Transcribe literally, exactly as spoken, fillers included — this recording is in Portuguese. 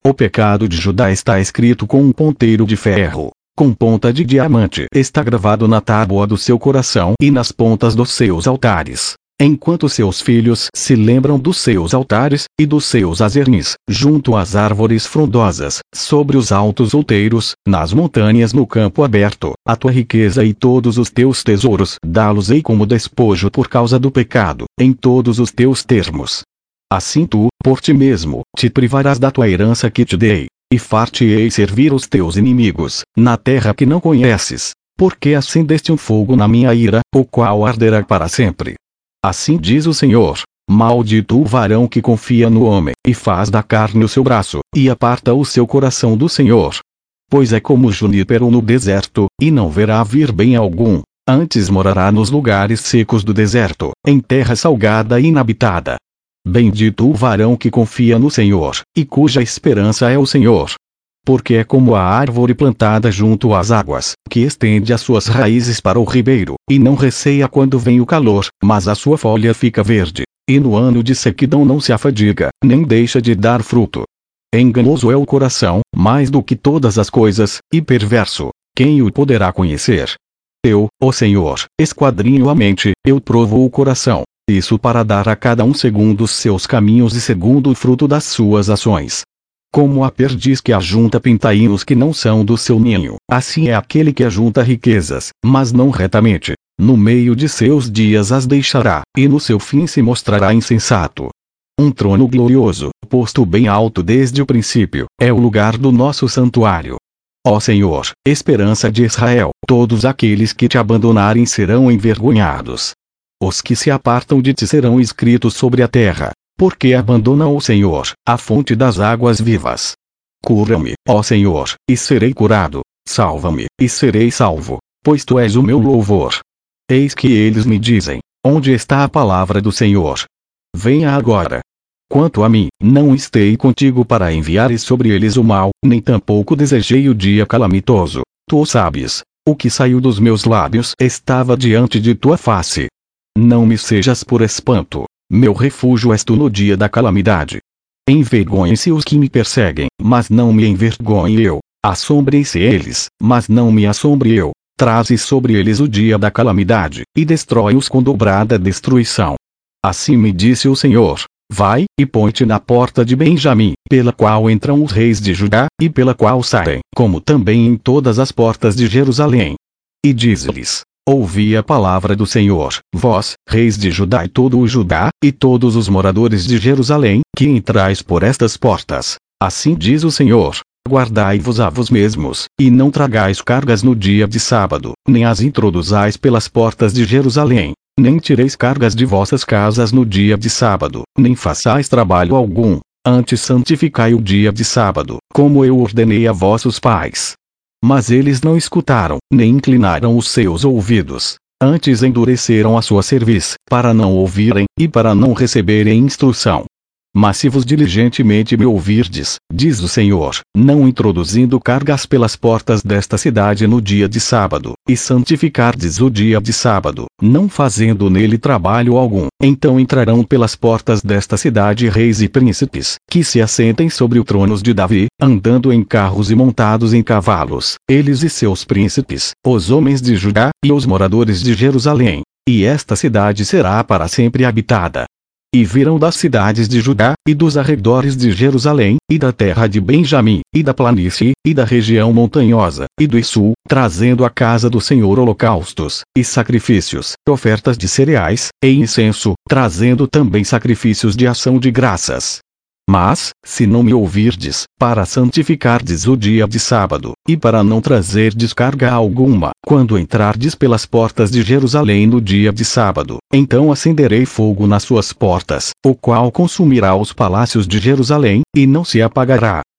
O pecado de Judá está escrito com um ponteiro de ferro, com ponta de diamante. Está gravado na tábua do seu coração e nas pontas dos seus altares. Enquanto seus filhos se lembram dos seus altares, e dos seus azernis, junto às árvores frondosas, sobre os altos outeiros, nas montanhas no campo aberto, a tua riqueza e todos os teus tesouros dá-los-ei como despojo por causa do pecado, em todos os teus termos. Assim tu, por ti mesmo, te privarás da tua herança que te dei, e far-te-ei servir os teus inimigos, na terra que não conheces, porque acendeste um fogo na minha ira, o qual arderá para sempre. Assim diz o Senhor: maldito o varão que confia no homem, e faz da carne o seu braço, e aparta o seu coração do Senhor. Pois é como o junípero no deserto, e não verá vir bem algum, antes morará nos lugares secos do deserto, em terra salgada e inabitada. Bendito o varão que confia no Senhor, e cuja esperança é o Senhor. Porque é como a árvore plantada junto às águas, que estende as suas raízes para o ribeiro, e não receia quando vem o calor, mas a sua folha fica verde, e no ano de sequidão não se afadiga, nem deixa de dar fruto. Enganoso é o coração, mais do que todas as coisas, e perverso, quem o poderá conhecer? Eu, ó Senhor, esquadrinho a mente, eu provo o coração, isso para dar a cada um segundo os seus caminhos e segundo o fruto das suas ações. Como a perdiz que ajunta pintainhos que não são do seu ninho, assim é aquele que ajunta riquezas, mas não retamente. No meio de seus dias as deixará, e no seu fim se mostrará insensato. Um trono glorioso, posto bem alto desde o princípio, é o lugar do nosso santuário. Ó Senhor, esperança de Israel, todos aqueles que te abandonarem serão envergonhados. Os que se apartam de ti serão escritos sobre a terra. Porque abandonam o Senhor, a fonte das águas vivas. Cura-me, ó Senhor, e serei curado. Salva-me, e serei salvo, pois tu és o meu louvor. Eis que eles me dizem: onde está a palavra do Senhor? Venha agora. Quanto a mim, não estei contigo para enviares sobre eles o mal, nem tampouco desejei o dia calamitoso. Tu o sabes. O que saiu dos meus lábios estava diante de tua face. Não me sejas por espanto. Meu refúgio és tu no dia da calamidade. Envergonhem-se os que me perseguem, mas não me envergonhe eu. Assombrem-se eles, mas não me assombre eu. Traze sobre eles o dia da calamidade, e destrói-os com dobrada destruição. Assim me disse o Senhor: vai, e põe-te na porta de Benjamim, pela qual entram os reis de Judá, e pela qual saem, como também em todas as portas de Jerusalém. E diz-lhes: ouvi a palavra do Senhor, vós, reis de Judá e todo o Judá, e todos os moradores de Jerusalém, que entrais por estas portas. Assim diz o Senhor: guardai-vos a vos mesmos, e não tragais cargas no dia de sábado, nem as introduzais pelas portas de Jerusalém, nem tireis cargas de vossas casas no dia de sábado, nem façais trabalho algum, antes santificai o dia de sábado, como eu ordenei a vossos pais. Mas eles não escutaram, nem inclinaram os seus ouvidos. Antes endureceram a sua cerviz, para não ouvirem, e para não receberem instrução. Mas se vos diligentemente me ouvirdes, diz o Senhor, não introduzindo cargas pelas portas desta cidade no dia de sábado, e santificardes o dia de sábado, não fazendo nele trabalho algum, então entrarão pelas portas desta cidade reis e príncipes, que se assentem sobre os tronos de Davi, andando em carros e montados em cavalos, eles e seus príncipes, os homens de Judá, e os moradores de Jerusalém. E esta cidade será para sempre habitada. E virão das cidades de Judá, e dos arredores de Jerusalém, e da terra de Benjamim, e da planície, e da região montanhosa, e do sul, trazendo à casa do Senhor holocaustos, e sacrifícios, ofertas de cereais, e incenso, trazendo também sacrifícios de ação de graças. Mas, se não me ouvirdes, para santificardes o dia de sábado, e para não trazerdes carga alguma, quando entrardes pelas portas de Jerusalém no dia de sábado, então acenderei fogo nas suas portas, o qual consumirá os palácios de Jerusalém, e não se apagará.